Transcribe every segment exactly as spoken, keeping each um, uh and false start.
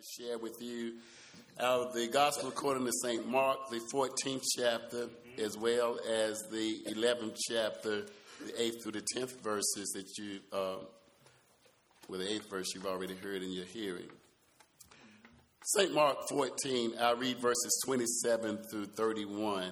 Share with you out of the Gospel according to Saint Mark, the fourteenth chapter, as well as the eleventh chapter, the eighth through the tenth verses that you, uh, well, the eighth verse you've already heard in your hearing. Saint Mark fourteen, I'll read verses twenty-seven through thirty-one.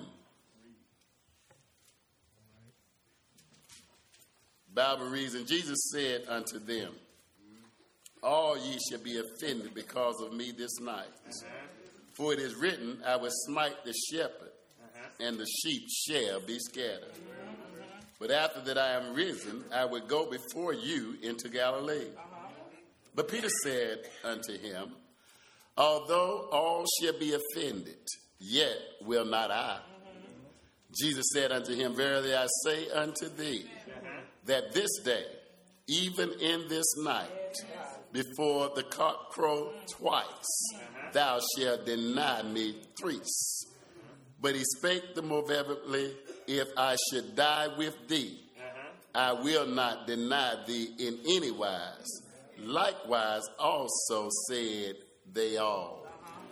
Bible reads, and Jesus said unto them, all ye shall be offended because of me this night. Uh-huh. For it is written, I will smite the shepherd, uh-huh. and the sheep shall be scattered. Uh-huh. But after that I am risen, I will go before you into Galilee. Uh-huh. But Peter said unto him, although all shall be offended, yet will not I. Jesus said unto him, verily I say unto thee, that this day, even in this night, before the cock crow twice, thou shalt deny me thrice. But he spake the more vehemently, if I should die with thee, I will not deny thee in any wise. Likewise also said they all.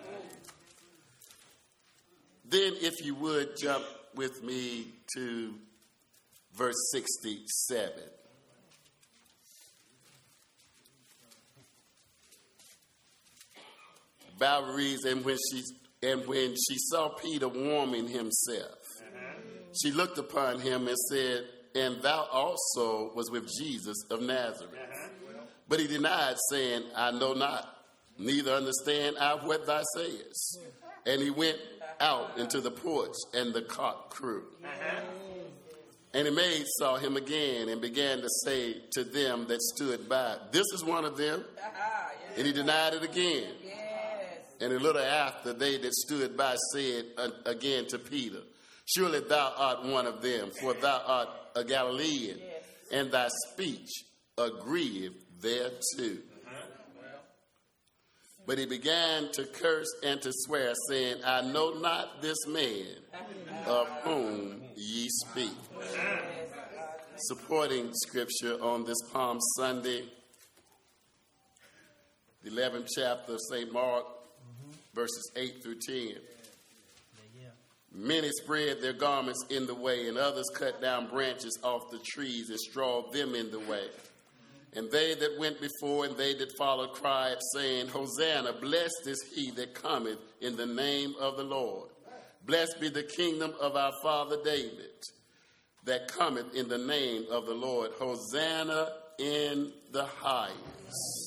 Then if you would jump with me to verse sixty-seven. Bible reads, and when she and when she saw Peter warming himself, uh-huh. she looked upon him and said, and thou also was with Jesus of Nazareth. Uh-huh. But he denied, saying, I know not, neither understand I what thou sayest. And he went out into the porch, and the cock crew. Uh-huh. And the maid saw him again and began to say to them that stood by, this is one of them. Uh-huh. Yes. And he denied it again. Yes. And a little after, they that stood by said again to Peter, surely thou art one of them, for thou art a Galilean, yes. and thy speech agreeth thereto. Uh-huh. Well. But he began to curse and to swear, saying, I know not this man of whom ye speak. Uh-huh. Supporting scripture on this Palm Sunday, the eleventh chapter of Saint Mark, verses eight through ten. Yeah, yeah. Many spread their garments in the way, and others cut down branches off the trees and strawed them in the way. And they that went before and they that followed cried, saying, Hosanna, blessed is he that cometh in the name of the Lord. Blessed be the kingdom of our father David, that cometh in the name of the Lord. Hosanna in the highest.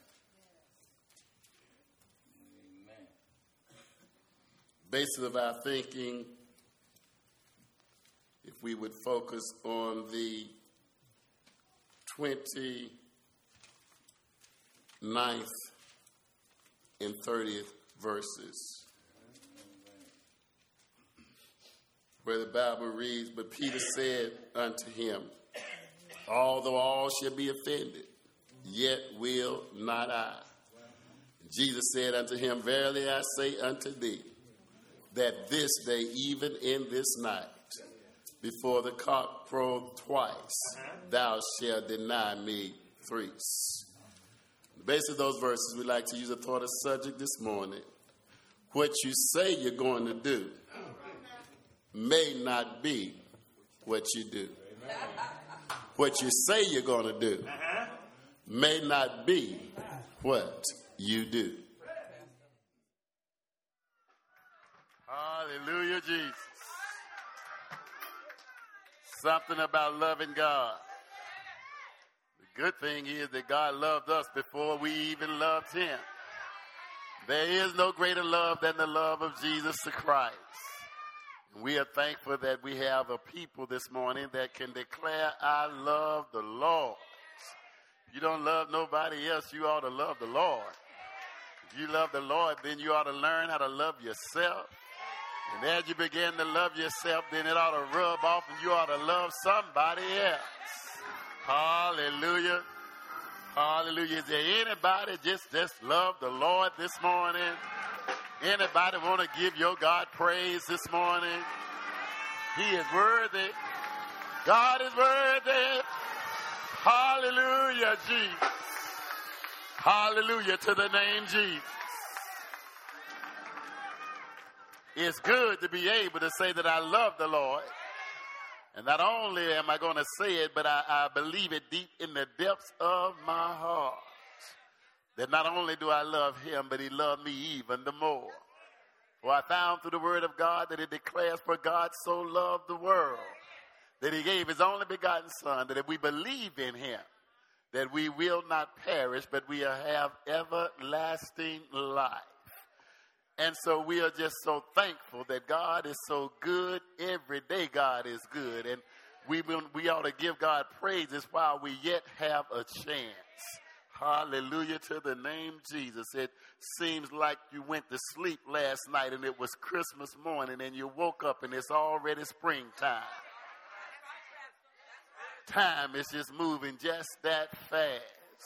Basis of our thinking, if we would focus on the twenty-ninth and thirtieth verses, where the Bible reads, but Peter said unto him, although all shall be offended, yet will not I. Jesus said unto him, verily I say unto thee, that this day, even in this night, before the cock crow twice, uh-huh. thou shalt deny me thrice. The basis of those verses, we'd like to use a thought of subject this morning. What you say you're going to do may not be what you do. What you say you're going to do uh-huh. may not be what you do. Hallelujah, Jesus. Something about loving God. The good thing is that God loved us before we even loved him. There is no greater love than the love of Jesus the Christ. We are thankful that we have a people this morning that can declare, I love the Lord. If you don't love nobody else, you ought to love the Lord. If you love the Lord, then you ought to learn how to love yourself. And as you begin to love yourself, then it ought to rub off and you ought to love somebody else. Hallelujah. Hallelujah. Is there anybody just, just love the Lord this morning? Anybody want to give your God praise this morning? He is worthy. God is worthy. Hallelujah, Jesus. Hallelujah to the name Jesus. It's good to be able to say that I love the Lord. And not only am I going to say it, but I, I believe it deep in the depths of my heart. That not only do I love him, but he loved me even the more. For I found through the word of God that it declares, for God so loved the world, that he gave his only begotten son, that if we believe in him, that we will not perish, but we will have everlasting life. And so we are just so thankful that God is so good. Every day God is good. And we will, we ought to give God praises while we yet have a chance. Hallelujah to the name Jesus. It seems like you went to sleep last night and it was Christmas morning and you woke up and it's already springtime. Time is just moving just that fast.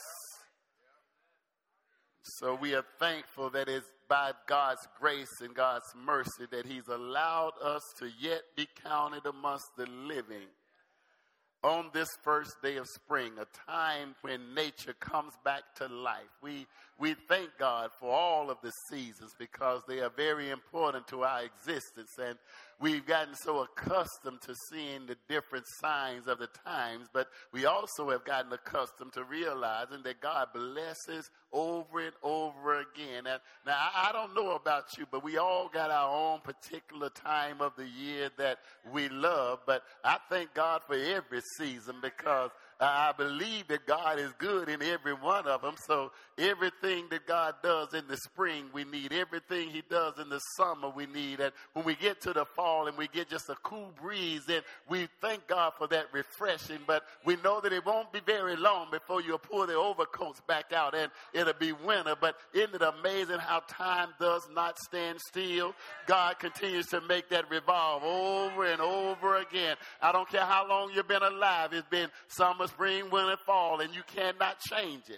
So we are thankful that it's by God's grace and God's mercy that he's allowed us to yet be counted amongst the living on this first day of spring, a time when nature comes back to life. We we thank God for all of the seasons because they are very important to our existence, and we've gotten so accustomed to seeing the different signs of the times, but we also have gotten accustomed to realizing that God blesses over and over again. And now, I, I don't know about you, but we all got our own particular time of the year that we love, but I thank God for every season because I believe that God is good in every one of them. So everything that God does in the spring, we need. Everything he does in the summer, we need. And when we get to the fall and we get just a cool breeze, then we thank God for that refreshing. But we know that it won't be very long before you'll pull the overcoats back out and it'll be winter. But isn't it amazing how time does not stand still? God continues to make that revolve over and over again. I don't care how long you've been alive. It's been summer, spring, winter, fall, and you cannot change it.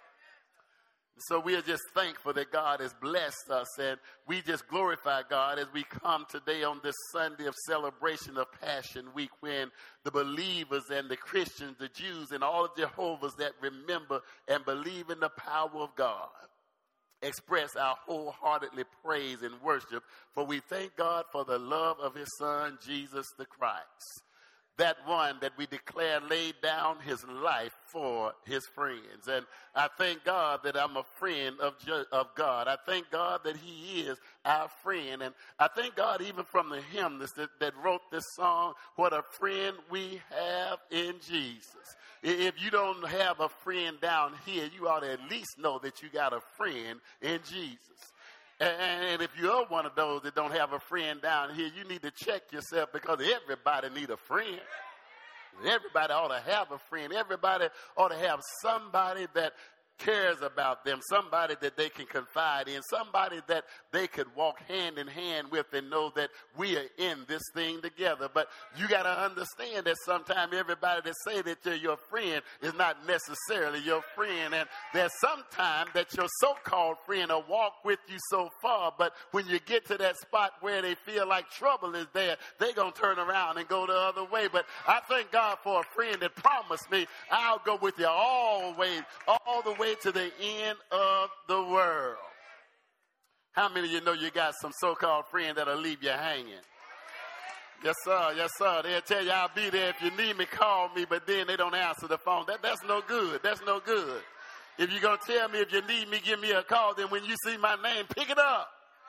So we are just thankful that God has blessed us, and we just glorify God as we come today on this Sunday of celebration of Passion Week, when the believers and the Christians, the Jews, and all of Jehovah's that remember and believe in the power of God express our wholeheartedly praise and worship, for we thank God for the love of his Son, Jesus the Christ. That one that we declare laid down his life for his friends. And I thank God that I'm a friend of, of God. I thank God that he is our friend. And I thank God even from the hymnist that, that wrote this song, what a friend we have in Jesus. If you don't have a friend down here, you ought to at least know that you got a friend in Jesus. And if you're one of those that don't have a friend down here, you need to check yourself, because everybody need a friend. Everybody ought to have a friend. Everybody ought to have somebody that cares about them, somebody that they can confide in, somebody that they could walk hand in hand with and know that we are in this thing together. But you got to understand that sometimes everybody that say that you're your friend is not necessarily your friend. And there's sometimes that your so-called friend will walk with you so far, but when you get to that spot where they feel like trouble is there, they're going to turn around and go the other way. But I thank God for a friend that promised me, I'll go with you all the way, all the way to the end of the world. How many of you know you got some so-called friend that'll leave you hanging? Yes, sir. Yes, sir. They'll tell you, I'll be there if you need me, call me, but then they don't answer the phone. That, that's no good. That's no good. If you're going to tell me if you need me, give me a call. Then when you see my name, pick it up.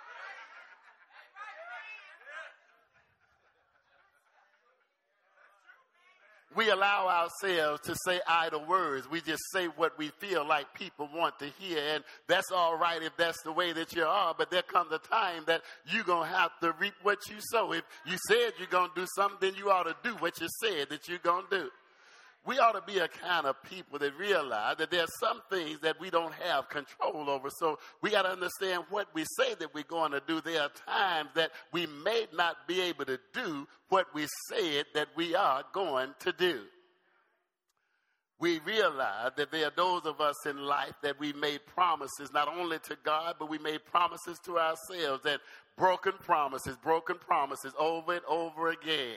We allow ourselves to say idle words. We just say what we feel like people want to hear. And that's all right if that's the way that you are. But there comes a time that you're going to have to reap what you sow. If you said you're going to do something, then you ought to do what you said that you're going to do. We ought to be a kind of people that realize that there are some things that we don't have control over. So we got to understand what we say that we're going to do. There are times that we may not be able to do what we said that we are going to do. We realize that there are those of us in life that we made promises not only to God, but we made promises to ourselves, and broken promises, broken promises over and over again.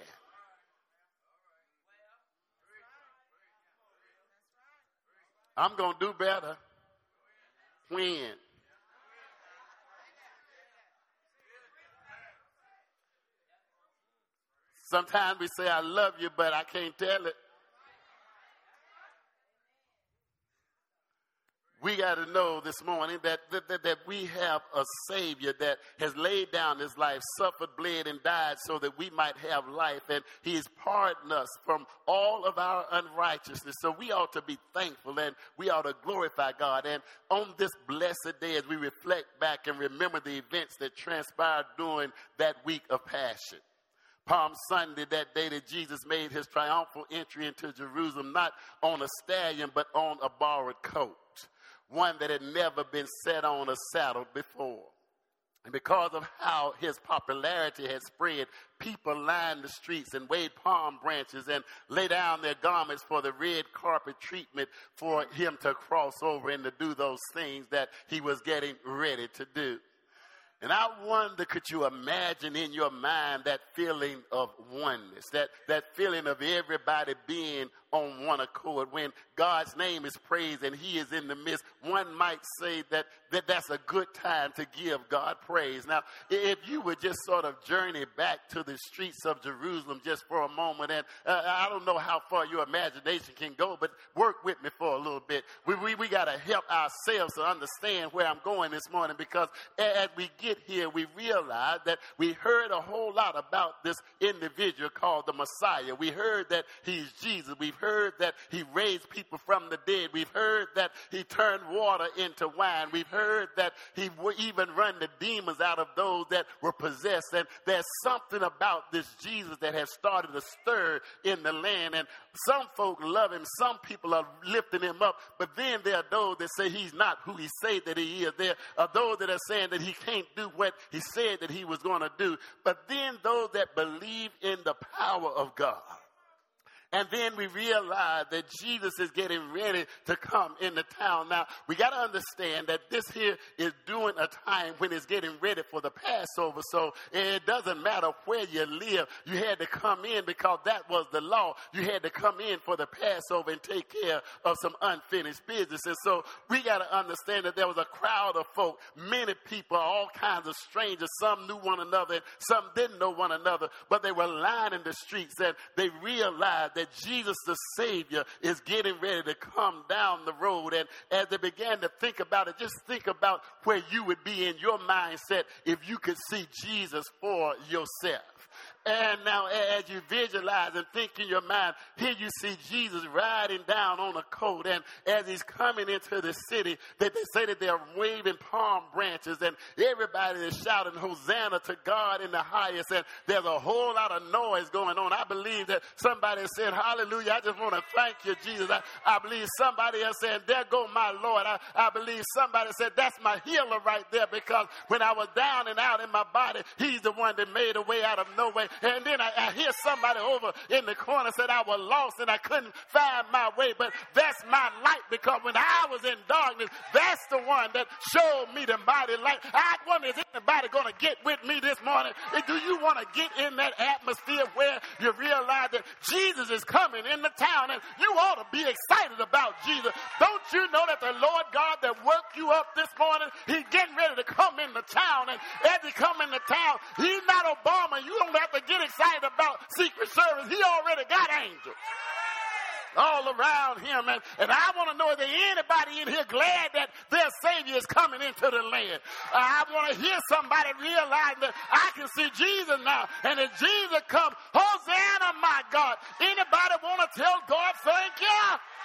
I'm going to do better. When? Sometimes we say, I love you, but I can't tell it. We got to know this morning that, that, that, that we have a Savior that has laid down his life, suffered, bled, and died so that we might have life. And he has pardoned us from all of our unrighteousness. So we ought to be thankful and we ought to glorify God. And on this blessed day, as we reflect back and remember the events that transpired during that week of Passion. Palm Sunday, that day that Jesus made his triumphal entry into Jerusalem, not on a stallion, but on a borrowed coat. One that had never been set on or saddled before. And because of how his popularity had spread, people lined the streets and waved palm branches and lay down their garments for the red carpet treatment for him to cross over and to do those things that he was getting ready to do. And I wonder, could you imagine in your mind that feeling of oneness, that, that feeling of everybody being on one accord when God's name is praised and he is in the midst? One might say that, that that's a good time to give God praise. Now, if you would just sort of journey back to the streets of Jerusalem just for a moment, and uh, I don't know how far your imagination can go, but work with me for a little bit. We, we, we got to help ourselves to understand where I'm going this morning, because as we get here, we realize that we heard a whole lot about this individual called the Messiah. We heard that he's Jesus. We've heard that he raised people from the dead. We've heard that he turned water into wine. We've heard that he even run the demons out of those that were possessed. And there's something about this Jesus that has started to stir in the land. And some folk love him. Some people are lifting him up. But then there are those that say he's not who he said that he is. There are those that are saying that he can't do what he said that he was going to do. But then those that believe in the power of God. And then we realize that Jesus is getting ready to come into town. Now, we got to understand that this here is during a time when it's getting ready for the Passover. So it doesn't matter where you live. You had to come in because that was the law. You had to come in for the Passover and take care of some unfinished business. And so we got to understand that there was a crowd of folk, many people, all kinds of strangers. Some knew one another and some didn't know one another, but they were lining the streets and they realized that Jesus the Savior is getting ready to come down the road. And as they began to think about it, just think about where you would be in your mindset if you could see Jesus for yourself. And now as you visualize and think in your mind, here you see Jesus riding down on a coat. And as he's coming into the city, they, they say that they're waving palm branches and everybody is shouting Hosanna to God in the highest. And there's a whole lot of noise going on. I believe that somebody said, hallelujah, I just want to thank you, Jesus. I, I believe somebody else said, there go my Lord. I, I believe somebody said, that's my healer right there, because when I was down and out in my body, he's the one that made a way out of no way. And then I, I hear somebody over in the corner said I was lost and I couldn't find my way. But that's my light, because when I was in darkness, that's the one that showed me the mighty light. I wonder, is anybody going to get with me this morning? Do you want to get in that atmosphere where you realize that Jesus is coming into town, and you ought to be excited about Jesus? Don't you know that the Lord God that woke you up this morning, he's getting ready to come into town? And as he come into town, he's not Obama. You don't have to get excited about Secret Service. He already got angels all around him. And, and I want to know, is there anybody in here glad that their Savior is coming into the land? Uh, I want to hear somebody realize that I can see Jesus now. And if Jesus comes, Hosanna, my God. Anybody want to tell God thank you?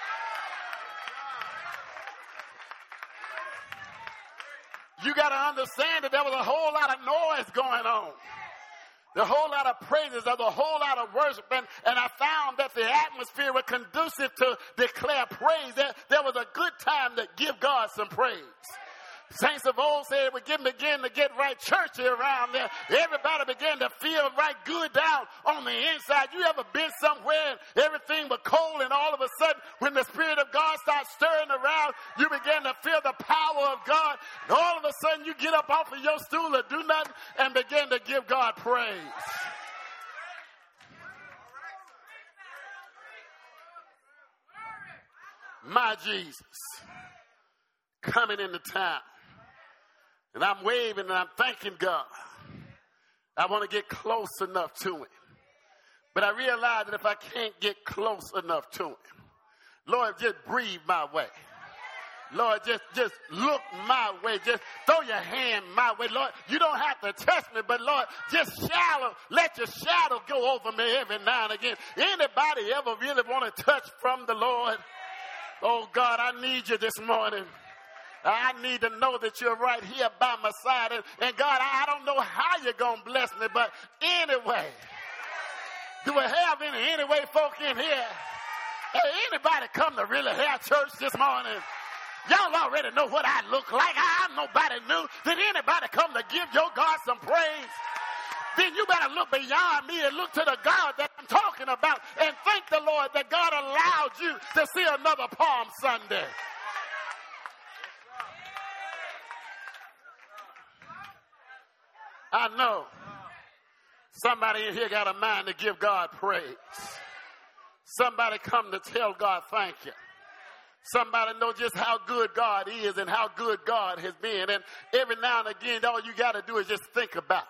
You got to understand that there was a whole lot of noise going on. The whole lot of praises, there's a whole lot of worship, and, and I found that the atmosphere was conducive to declare praise. There, there was a good time to give God some praise. Saints of old said we begin to get right churchy around there. Everybody began to feel right good down on the inside. You ever been somewhere and everything was cold, and all of a sudden when the Spirit of God starts stirring around, you begin to feel the power of God, and all of a sudden you get up off of your stool or do nothing and begin to give God praise. My Jesus coming into town. And I'm waving and I'm thanking God. I want to get close enough to him But I realize that if I can't get close enough to him, Lord, just breathe my way. Lord, just, just look my way. Just throw your hand my way. Lord, you don't have to touch me, but Lord, just shadow, let your shadow go over me every now and again. Anybody ever really want to touch from the Lord? Oh God, I need you this morning. I need to know that you're right here by my side. And, and God, I don't know how you're going to bless me, but anyway, do we have any anyway folk in here? Hey, anybody come to really have church this morning? Y'all already know what I look like. I, nobody knew. Did anybody come to give your God some praise? Then you better look beyond me and look to the God that I'm talking about and thank the Lord that God allowed you to see another Palm Sunday. I know somebody in here got a mind to give God praise. Somebody come to tell God thank you. Somebody know just how good God is and how good God has been. And every now and again, all you got to do is just think about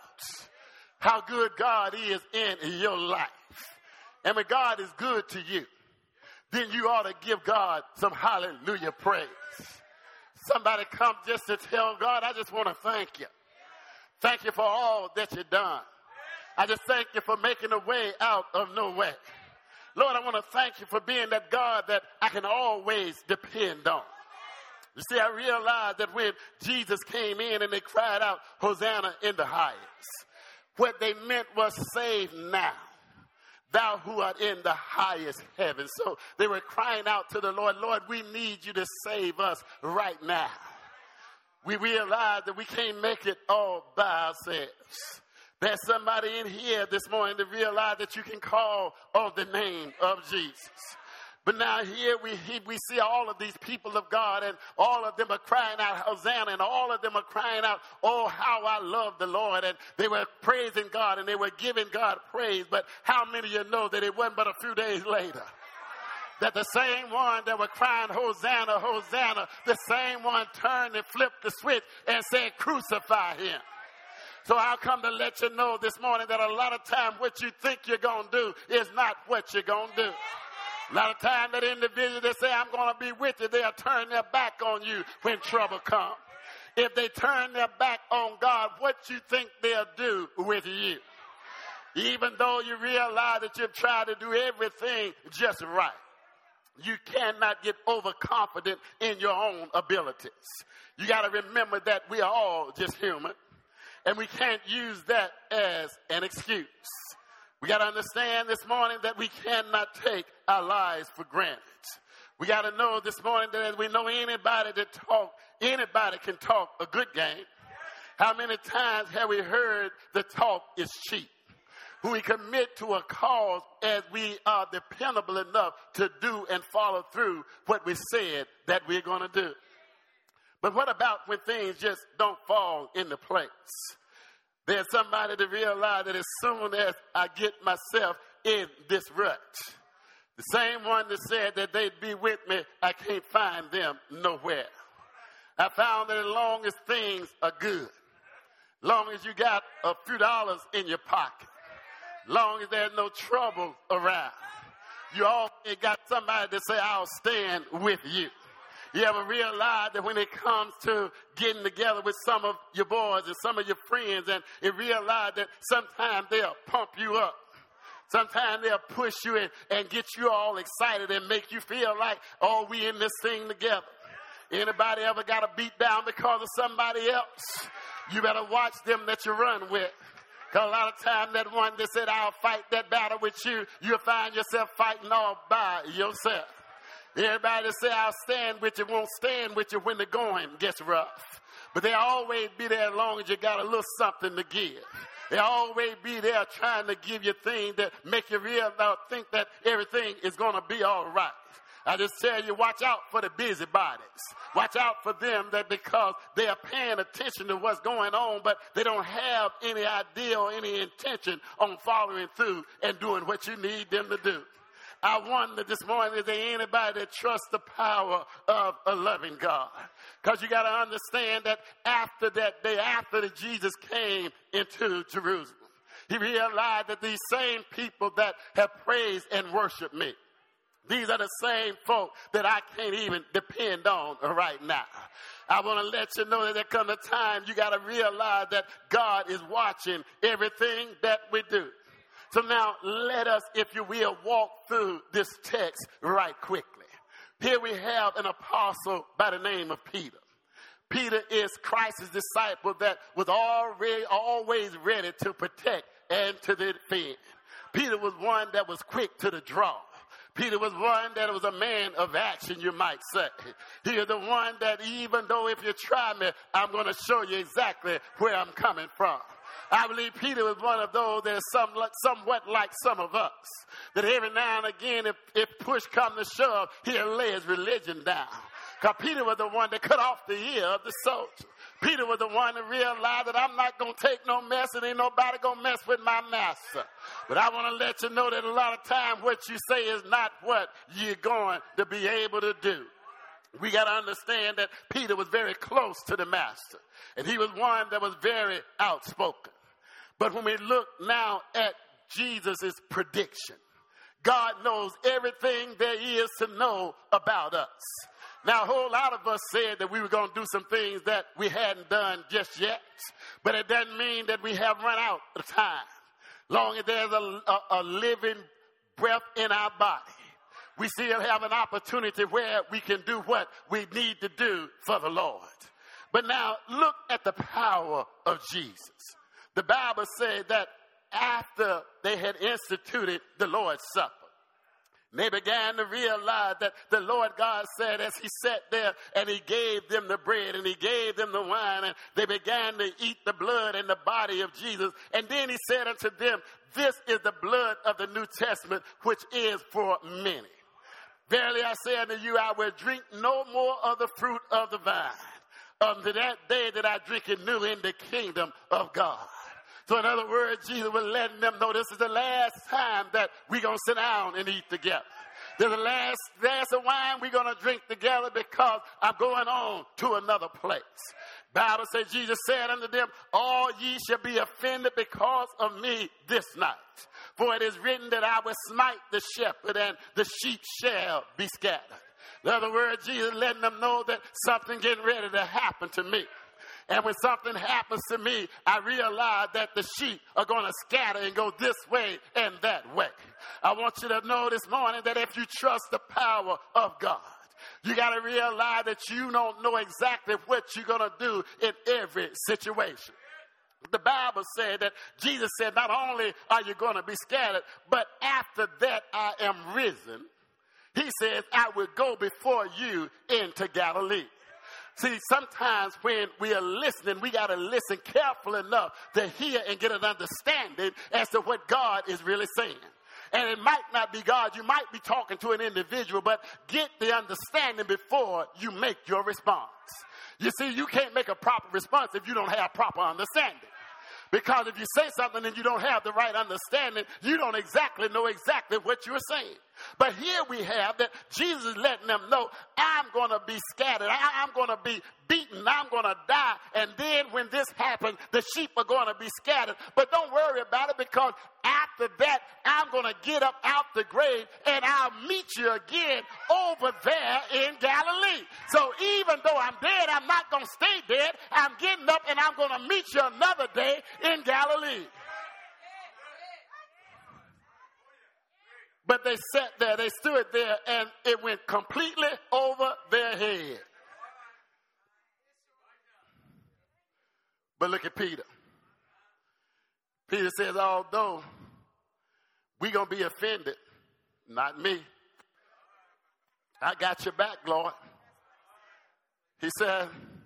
how good God is in your life. And when God is good to you, then you ought to give God some hallelujah praise. Somebody come just to tell God, I just want to thank you. Thank you for all that you've done. I just thank you for making a way out of no way. Lord, I want to thank you for being that God that I can always depend on. You see, I realized that when Jesus came in and they cried out, Hosanna in the highest, what they meant was save now, thou who art in the highest heaven. So they were crying out to the Lord, Lord, we need you to save us right now. We realize that we can't make it all by ourselves. There's somebody in here this morning to realize that you can call on the name of Jesus. But now here we we see all of these people of God, and all of them are crying out, Hosanna, and all of them are crying out, oh, how I love the Lord. And they were praising God, and they were giving God praise. But how many of you know that it wasn't but a few days later that the same one that were crying, Hosanna, Hosanna, the same one turned and flipped the switch and said, crucify him. So I'll come to let you know this morning that a lot of times what you think you're going to do is not what you're going to do. A lot of times that individual that say, I'm going to be with you, they'll turn their back on you when trouble comes. If they turn their back on God, what you think they'll do with you? Even though you realize that you've tried to do everything just right, you cannot get overconfident in your own abilities. You got to remember that we are all just human. And we can't use that as an excuse. We got to understand this morning that we cannot take our lives for granted. We got to know this morning that we know anybody that talk, anybody can talk a good game. How many times have we heard the talk is cheap? When we commit to a cause as we are dependable enough to do and follow through what we said that we're going to do. But what about when things just don't fall into place? There's somebody to realize that as soon as I get myself in this rut, the same one that said that they'd be with me, I can't find them nowhere. I found that as long as things are good, long as you got a few dollars in your pocket, long as there's no trouble around, you always got somebody to say, I'll stand with you. You ever realize that when it comes to getting together with some of your boys and some of your friends, and you realize that sometimes they'll pump you up. Sometimes they'll push you in and get you all excited and make you feel like, oh, we in this thing together. Anybody ever got a beat down because of somebody else? You better watch them that you run with. Because a lot of times that one that said, I'll fight that battle with you, you'll find yourself fighting all by yourself. Everybody that say, I'll stand with you, won't stand with you when the going gets rough. But they'll always be there as long as you got a little something to give. They'll always be there trying to give you things that make you real think that everything is going to be all right. I just tell you, watch out for the busybodies. Watch out for them that because they are paying attention to what's going on, but they don't have any idea or any intention on following through and doing what you need them to do. I wonder this morning, is there anybody that trusts the power of a loving God? Because you got to understand that after that day, after that Jesus came into Jerusalem, He realized that these same people that have praised and worshiped me, these are the same folk that I can't even depend on right now. I want to let you know that there comes a time you got to realize that God is watching everything that we do. So now let us, if you will, walk through this text right quickly. Here we have an apostle by the name of Peter. Peter is Christ's disciple that was already always ready to protect and to defend. Peter was one that was quick to the draw. Peter was one that was a man of action, you might say. He is the one that even though if you try me, I'm going to show you exactly where I'm coming from. I believe Peter was one of those that is some, somewhat like some of us. That every now and again, if, if push comes to shove, he'll lay his religion down. Because Peter was the one that cut off the ear of the soldier. Peter was the one that realized that I'm not going to take no mess and ain't nobody going to mess with my master. But I want to let you know that a lot of times what you say is not what you're going to be able to do. We got to understand that Peter was very close to the master. And he was one that was very outspoken. But when we look now at Jesus' prediction, God knows everything there is to know about us. Now, a whole lot of us said that we were going to do some things that we hadn't done just yet. But it doesn't mean that we have run out of time. Long as there's a, a, a living breath in our body, we still have an opportunity where we can do what we need to do for the Lord. But now, look at the power of Jesus. The Bible said that after they had instituted the Lord's Supper, they began to realize that the Lord God said as he sat there and he gave them the bread and he gave them the wine and they began to eat the blood and the body of Jesus. And then he said unto them, this is the blood of the New Testament, which is for many. Verily I say unto you, I will drink no more of the fruit of the vine unto that day that I drink it new in the kingdom of God. So in other words, Jesus was letting them know this is the last time that we're going to sit down and eat together. This is the last glass of wine we're going to drink together because I'm going on to another place. Bible says, Jesus said unto them, all ye shall be offended because of me this night. For it is written that I will smite the shepherd and the sheep shall be scattered. In other words, Jesus letting them know that something getting ready to happen to me. And when something happens to me, I realize that the sheep are going to scatter and go this way and that way. I want you to know this morning that if you trust the power of God, you got to realize that you don't know exactly what you're going to do in every situation. The Bible said that Jesus said, not only are you going to be scattered, but after that I am risen. He says, I will go before you into Galilee. See, sometimes when we are listening, we got to listen careful enough to hear and get an understanding as to what God is really saying. And it might not be God. You might be talking to an individual, but get the understanding before you make your response. You see, you can't make a proper response if you don't have proper understanding. Because if you say something and you don't have the right understanding, you don't exactly know exactly what you're saying. But here we have that Jesus is letting them know, I'm going to be scattered. I, I'm going to be beaten. I'm going to die. And then when this happens, the sheep are going to be scattered. But don't worry about it, because after that, I'm going to get up out the grave and I'll meet you again over there in Galilee. So even though I'm dead, I'm not going to stay dead. I'm getting up and I'm going to meet you another day in Galilee. But they sat there, they stood there, and it went completely over their head. But look at Peter. Peter says, although we're going to be offended, not me. I got your back, Lord. He said,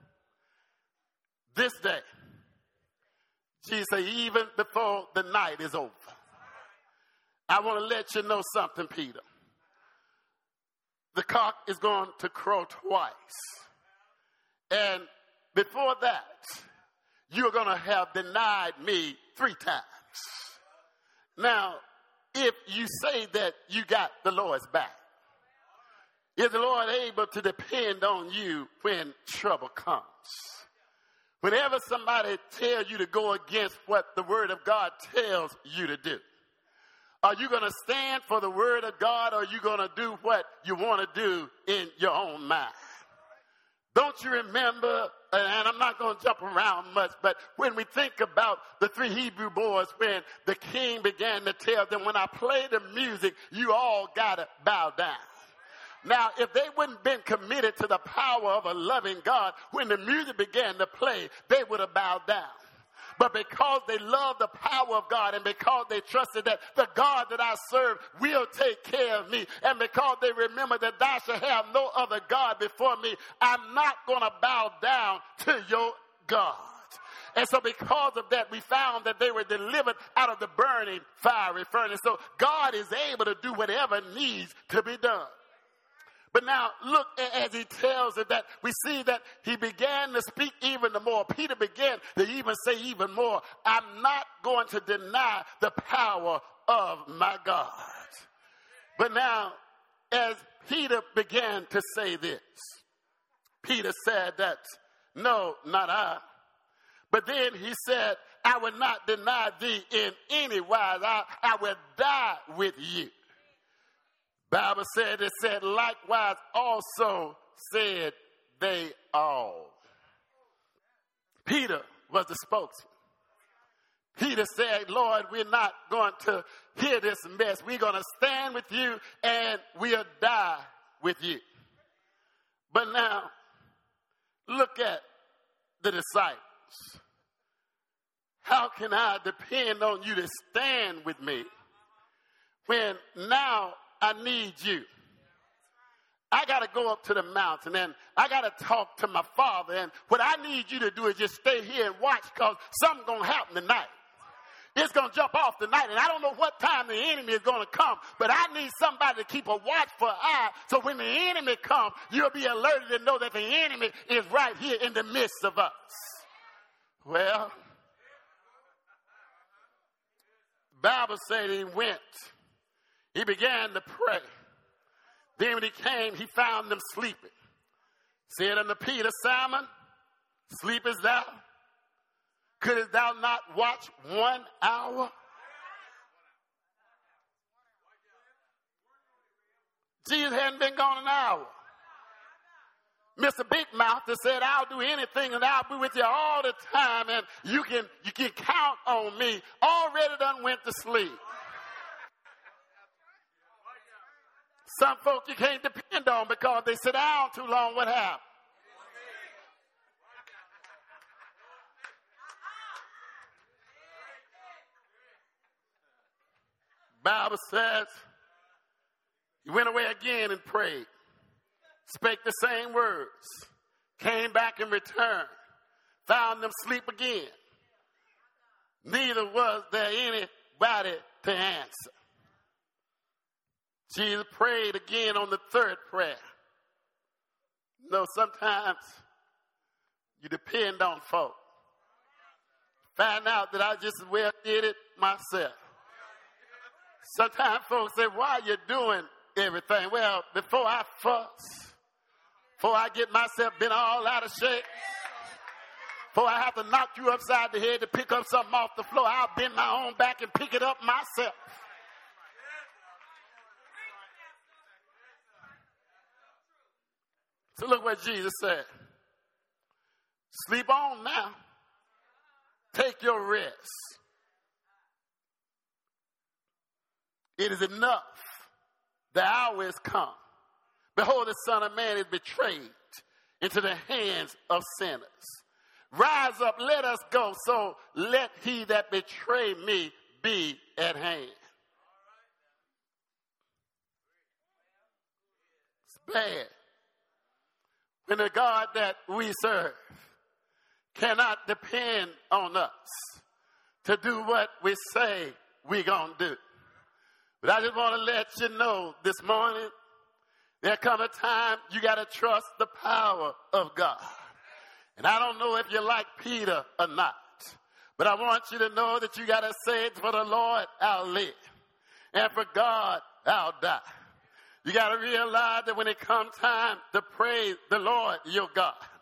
this day, Jesus said, even before the night is over, I want to let you know something, Peter. The cock is going to crow twice. And before that, you're going to have denied me three times. Now, if you say that you got the Lord's back, is the Lord able to depend on you when trouble comes? Whenever somebody tells you to go against what the word of God tells you to do, are you going to stand for the word of God, or are you going to do what you want to do in your own mind? Don't you remember, and I'm not going to jump around much, but when we think about the three Hebrew boys, when the king began to tell them, when I play the music, you all got to bow down. Now, if they wouldn't been committed to the power of a loving God, when the music began to play, they would have bowed down. But because they loved the power of God, and because they trusted that the God that I serve will take care of me, and because they remember that thou shalt have no other God before me, I'm not going to bow down to your God. And so because of that, we found that they were delivered out of the burning fiery furnace. So God is able to do whatever needs to be done. But now look, as he tells it, that we see that he began to speak even the more. Peter began to even say even more, I'm not going to deny the power of my God. But now, as Peter began to say this, Peter said that, no, not I. But then he said, I will not deny thee in any wise. I, I will die with you. Bible said, it said, likewise also said they all. Peter was the spokesman. Peter said, Lord, we're not going to hear this mess. We're going to stand with you and we'll die with you. But now, look at the disciples. How can I depend on you to stand with me when now I need you? I got to go up to the mountain and I got to talk to my Father. And what I need you to do is just stay here and watch, because something's going to happen tonight. It's going to jump off tonight. And I don't know what time the enemy is going to come, but I need somebody to keep a watchful eye, so when the enemy comes, you'll be alerted and know that the enemy is right here in the midst of us. Well, the Bible said he went. He began to pray. Then when he came, he found them sleeping. Said unto Peter, Simon, sleepest thou? Couldst thou not watch one hour? Jesus hadn't been gone an hour. Mister Big Mouth that said, I'll do anything and I'll be with you all the time, and you can, you can count on me, already done went to sleep. Some folk you can't depend on because they sit down too long. What happened? Bible says he went away again and prayed, spake the same words, came back and returned, found them asleep again. Neither was there anybody to answer. Jesus prayed again on the third prayer. You know, sometimes you depend on folk. Find out that I just as well did it myself. Sometimes folks say, why are you doing everything? Well, before I fuss, before I get myself been all out of shape, before I have to knock you upside the head to pick up something off the floor, I'll bend my own back and pick it up myself. So look what Jesus said. Sleep on now. Take your rest. It is enough. The hour is come. Behold, the Son of Man is betrayed into the hands of sinners. Rise up, let us go. So let he that betray me be at hand. It's bad when the God that we serve cannot depend on us to do what we say we're going to do. But I just want to let you know this morning, there comes a time you got to trust the power of God. And I don't know if you're like Peter or not, but I want you to know that you got to say it, for the Lord I'll live, and for God I'll die. You got to realize that when it comes time to praise the Lord your God,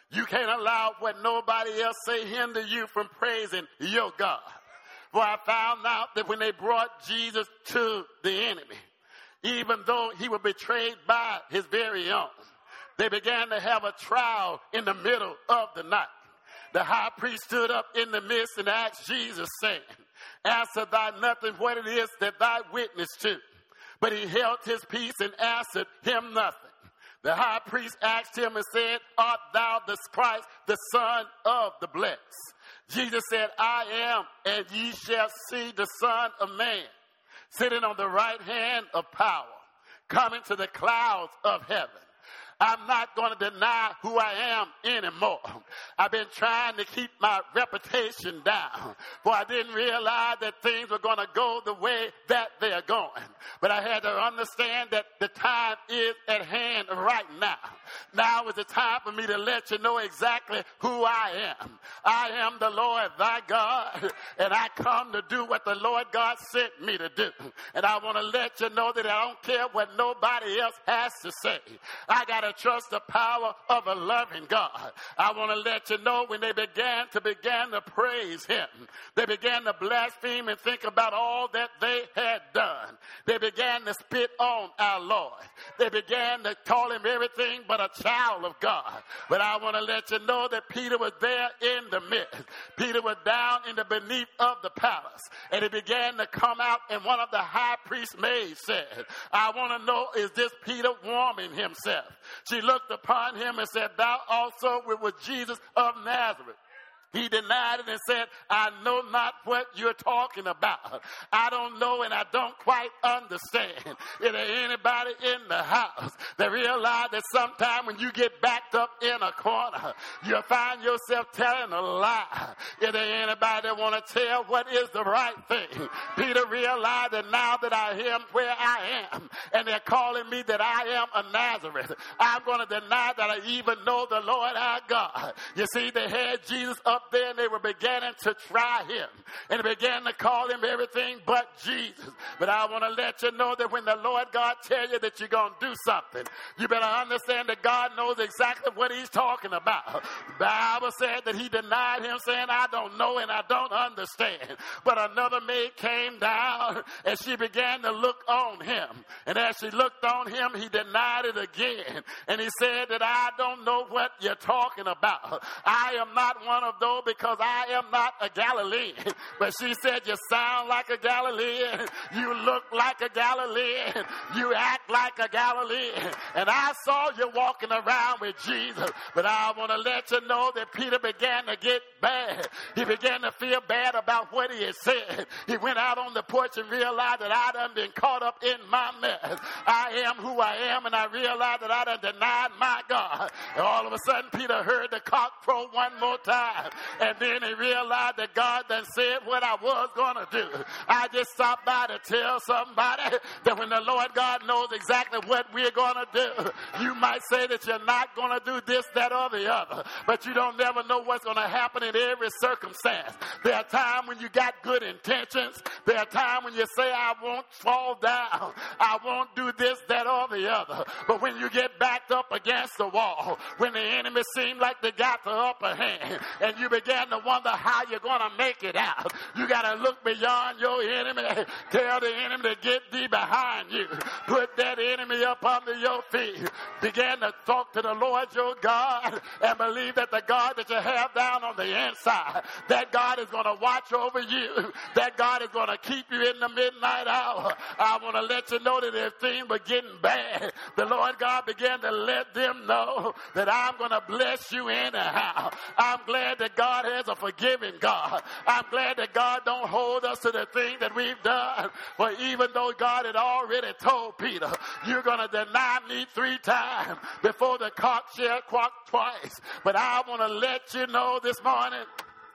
You can't allow what nobody else say hinder you from praising your God. For I found out that when they brought Jesus to the enemy, even though he was betrayed by his very own, they began to have a trial in the middle of the night. The high priest stood up in the midst and asked Jesus, saying, answer thou nothing what it is that thou witness to. But he held his peace and answered him nothing. The high priest asked him and said, art thou the Christ, the Son of the Blessed? Jesus said, I am, and ye shall see the Son of Man sitting on the right hand of power, coming to the clouds of heaven. I'm not going to deny who I am anymore. I've been trying to keep my reputation down, for I didn't realize that things were going to go the way that they are going. But I had to understand that the time is at hand right now. Now is the time for me to let you know exactly who I am. I am the Lord thy God, and I come to do what the Lord God sent me to do. And I want to let you know that I don't care what nobody else has to say. I got to trust the power of a loving God. I want to let you know when they began to begin to praise him, they began to blaspheme and think about all that they had done. They began to spit on our Lord. They began to call him everything but a child of God. But I want to let you know that Peter was there in the midst. Peter was down in the beneath of the palace, and he began to come out, and one of the high priest's maids said, I want to know, is this Peter warming himself? She looked upon him and said, thou also were with Jesus of Nazareth. He denied it and said, I know not what you're talking about. I don't know and I don't quite understand. Is there anybody in the house that realize that sometime when you get backed up in a corner, you'll find yourself telling a lie? Is there anybody that want to tell what is the right thing? Peter realized that now that I am where I am, and they're calling me that I am a Nazareth, I'm going to deny that I even know the Lord our God. You see, they had Jesus up there and they were beginning to try him, and they began to call him everything but Jesus. But I want to let you know that when the Lord God tell you that you're going to do something, you better understand that God knows exactly what he's talking about. The Bible said that he denied him, saying, I don't know and I don't understand. But another maid came down and she began to look on him, and as she looked on him, he denied it again, and he said that I don't know what you're talking about. I am not one of those, because I am not a Galilean. But she said, you sound like a Galilean, you look like a Galilean, you act like a Galilean, and I saw you walking around with Jesus. But I want to let you know that Peter began to get bad. He began to feel bad about what he had said. He went out on the porch and realized that I done been caught up in my mess. I am who I am, and I realized that I done denied my God. And all of a sudden Peter heard the cock crow one more time, and then he realized that God done said what I was going to do. I just stopped by to tell somebody that when the Lord God knows exactly what we're going to do, you might say that you're not going to do this, that, or the other, but you don't never know what's going to happen in every circumstance. There are times when you got good intentions. There are times when you say, I won't fall down, I won't do this, that, or the other. But when you get backed up against the wall, when the enemy seems like they got the upper hand, and you begin to wonder how you're going to make it out, you got to look beyond your enemy. Tell the enemy to get thee behind you. Put that enemy up under your feet. Begin to talk to the Lord your God, and believe that the God that you have down on the inside, that God is going to watch over you, that God is going to keep you in the midnight hour. I want to let you know that if things were getting bad, the Lord God began to let them know that I'm going to bless you anyhow. I'm glad that God has a forgiving God. I'm glad that God don't hold us to the thing that we've done. But even though God had already told Peter, you're going to deny me three times before the cock shall quack twice. But I want to let you know this morning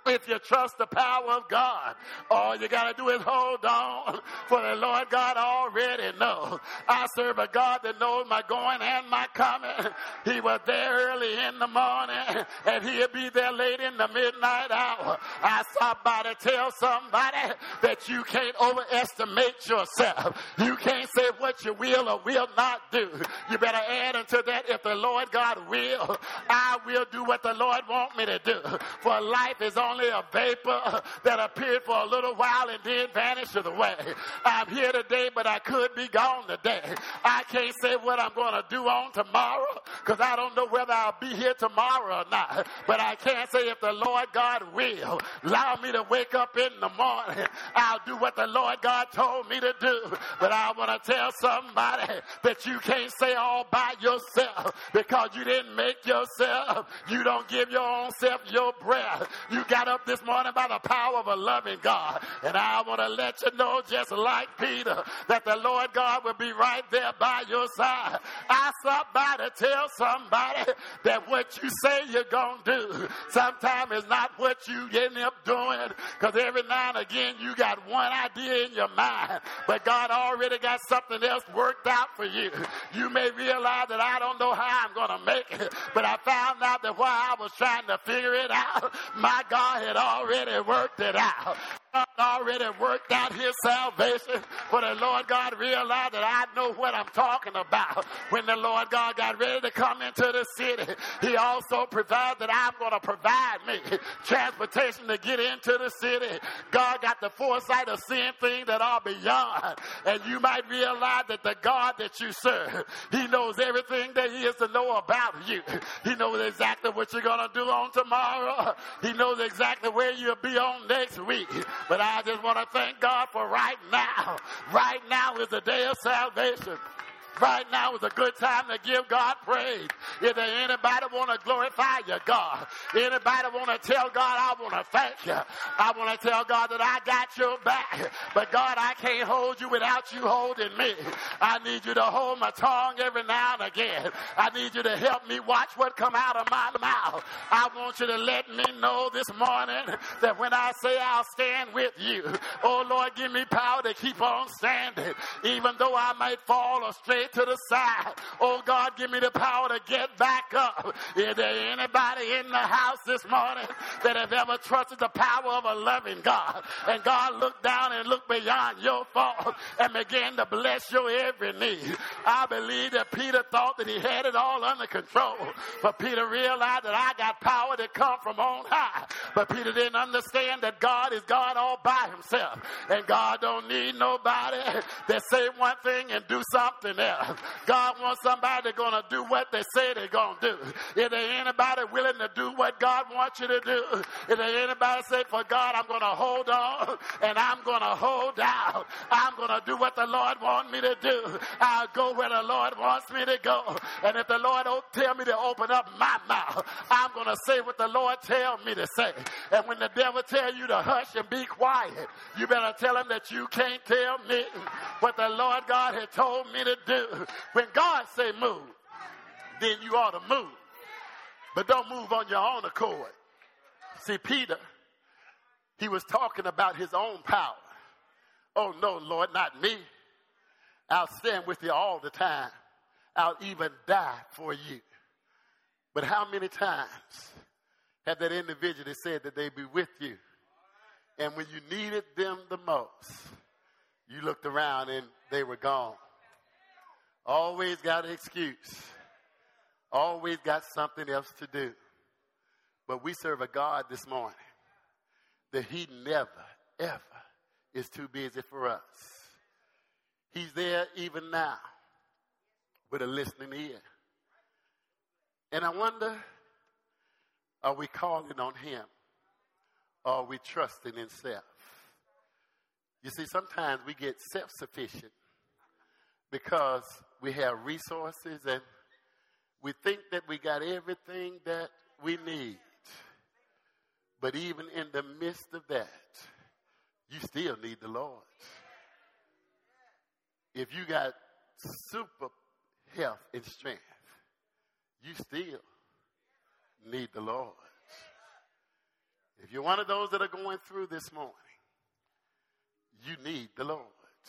If you trust the power of God, all you got to do is hold on, for the Lord God already knows. I serve a God that knows my going and my coming. He was there early in the morning, and he'll be there late in the midnight hour. I stopped by to tell somebody that you can't overestimate yourself. You can't say what you will or will not do. You better add unto that, if the Lord God will, I will do what the Lord wants me to do. For life is only a vapor that appeared for a little while and then vanished away. I'm here today, but I could be gone today. I can't say what I'm going to do on tomorrow, because I don't know whether I'll be here tomorrow or not. But I can say, if the Lord God will allow me to wake up in the morning, I'll do what the Lord God told me to do. But I want to tell somebody that you can't say all by yourself, because you didn't make yourself. You don't give your own self your breath. You got up this morning by the power of a loving God. And I want to let you know, just like Peter, that the Lord God will be right there by your side. I stopped by to tell somebody that what you say you're going to do, sometimes it's not what you end up doing, because every now and again you got one idea in your mind, but God already got something else worked out for you. You may realize that I don't know how I'm going to make it, but I found out that while I was trying to figure it out, my God had already worked it out. God already worked out his salvation. For the Lord God realized that I know what I'm talking about. When the Lord God got ready to come into the city, he also provided that I'm going to provide me transportation to get into the city. God got the foresight of seeing things that are beyond. And you might realize that the God that you serve, he knows everything that he is to know about you. He knows exactly what you're going to do on tomorrow. He knows exactly where you'll be on next week. But I just want to thank God for right now. Right now is the day of salvation. Right now is a good time to give God praise. If there anybody want to glorify your God, anybody want to tell God, I want to thank you. I want to tell God that I got your back. But God, I can't hold you without you holding me. I need you to hold my tongue every now and again. I need you to help me watch what come out of my mouth. I want you to let me know this morning that when I say I'll stand with you, oh Lord, give me power to keep on standing. Even though I might fall astray to the side, oh God, give me the power to get back up. Is there anybody in the house this morning that have ever trusted the power of a loving God, and God looked down and looked beyond your fault and began to bless your every need? I believe that Peter thought that he had it all under control, but Peter realized that I got power that come from on high. But Peter didn't understand that God is God all by himself, and God don't need nobody that say one thing and do something else. God wants somebody that's going to do what they say they're going to do. Is there anybody willing to do what God wants you to do? Is there anybody say, for God, I'm going to hold on and I'm going to hold out. I'm going to do what the Lord wants me to do. I'll go where the Lord wants me to go. And if the Lord tell me to open up my mouth, I'm going to say what the Lord tells me to say. And when the devil tell you to hush and be quiet, you better tell him that you can't tell me what the Lord God had told me to do. When God say move, then you ought to move. But don't move on your own accord. See, Peter, he was talking about his own power. Oh, no, Lord, not me. I'll stand with you all the time. I'll even die for you. But how many times have that individual said that they'd be with you, and when you needed them the most, you looked around and they were gone? Always got an excuse. Always got something else to do. But we serve a God this morning that he never, ever is too busy for us. He's there even now with a listening ear. And I wonder, are we calling on him? Or are we trusting in self? You see, sometimes we get self-sufficient because we have resources and we think that we got everything that we need. But even in the midst of that, you still need the Lord. If you got super health and strength, you still need the Lord. If you're one of those that are going through this morning, you need the Lord.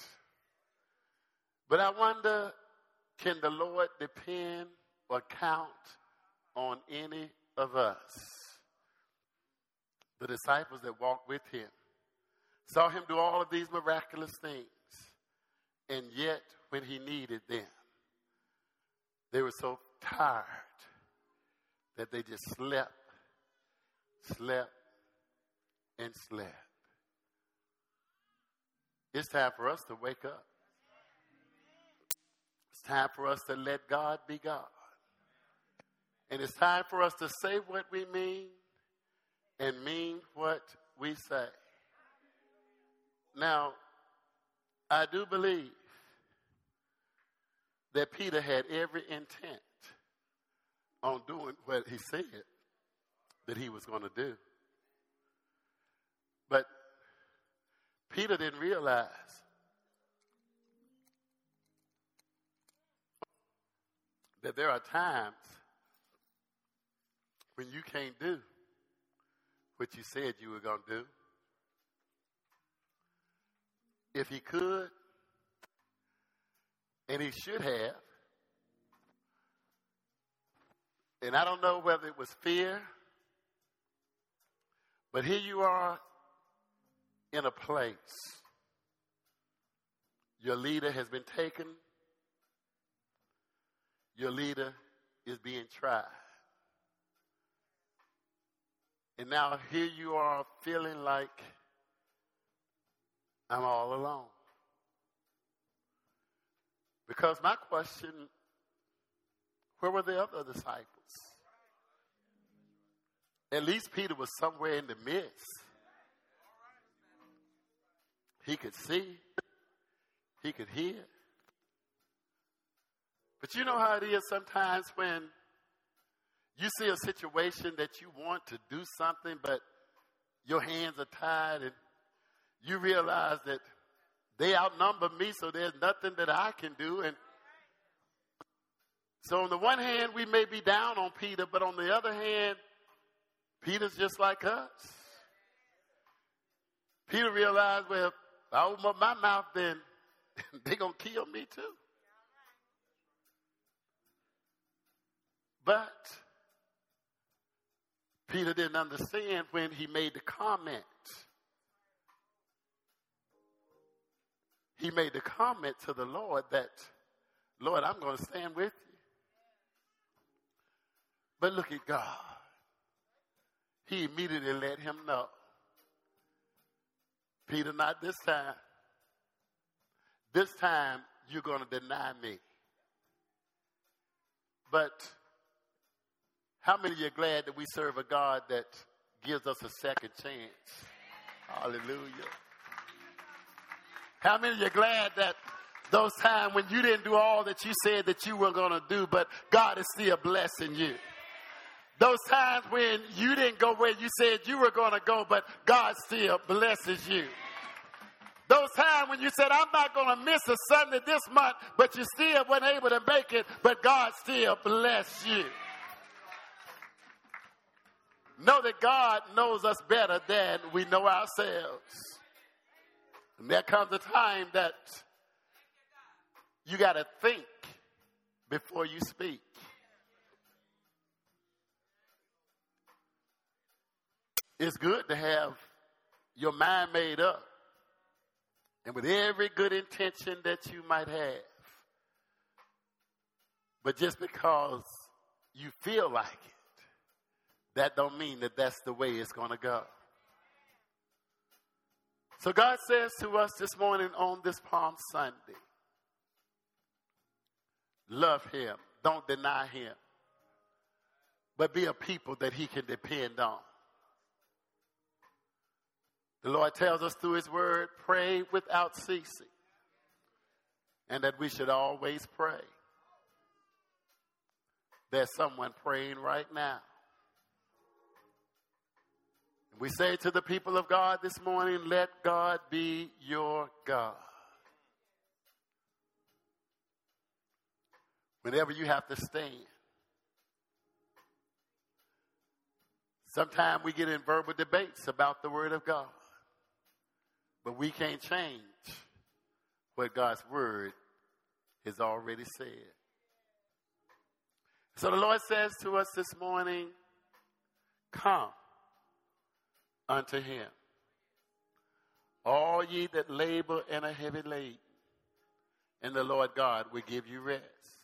But I wonder, can the Lord depend or count on any of us? The disciples that walked with him saw him do all of these miraculous things. And yet, when he needed them, they were so tired that they just slept, slept, and slept. It's time for us to wake up. It's time for us to let God be God. And it's time for us to say what we mean and mean what we say. Now, I do believe that Peter had every intent on doing what he said that he was going to do. But Peter didn't realize that there are times when you can't do what you said you were going to do. If he could, and he should have, and I don't know whether it was fear, but here you are in a place. Your leader has been taken. Your leader is being tried. And now here you are feeling like I'm all alone. Because my question, where were the other disciples? At least Peter was somewhere in the midst. He could see. He could hear. But you know how it is sometimes when you see a situation that you want to do something, but your hands are tied and you realize that they outnumber me, so there's nothing that I can do. And so on the one hand, we may be down on Peter, but on the other hand, Peter's just like us. Peter realized, well, if I open up my mouth, then they're going to kill me too. But Peter didn't understand when he made the comment. He made the comment to the Lord that, Lord, I'm going to stand with you. But look at God. He immediately let him know. Peter, not this time. This time, you're going to deny me. But how many of you are glad that we serve a God that gives us a second chance? Hallelujah. How many of you are glad that those times when you didn't do all that you said that you were going to do, but God is still blessing you? Those times when you didn't go where you said you were going to go, but God still blesses you. Those times when you said, I'm not going to miss a Sunday this month, but you still weren't able to make it, but God still bless you. Know that God knows us better than we know ourselves. And there comes a time that you got to think before you speak. It's good to have your mind made up and with every good intention that you might have. But just because you feel like it, that don't mean that that's the way it's going to go. So God says to us this morning on this Palm Sunday, love him, don't deny him, but be a people that he can depend on. The Lord tells us through his word, pray without ceasing, and that we should always pray. There's someone praying right now. We say to the people of God this morning, let God be your God. Whenever you have to stand, Sometimes we get in verbal debates about the Word of God. But we can't change what God's Word has already said. So the Lord says to us this morning, come unto him, all ye that labor and are heavy laden, and the Lord God will give you rest.